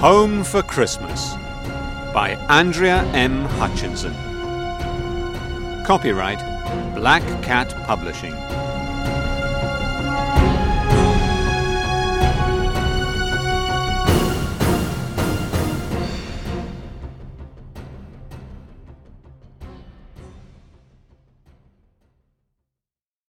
Home for Christmas by Andrea M. Hutchinson. Copyright Black Cat Publishing.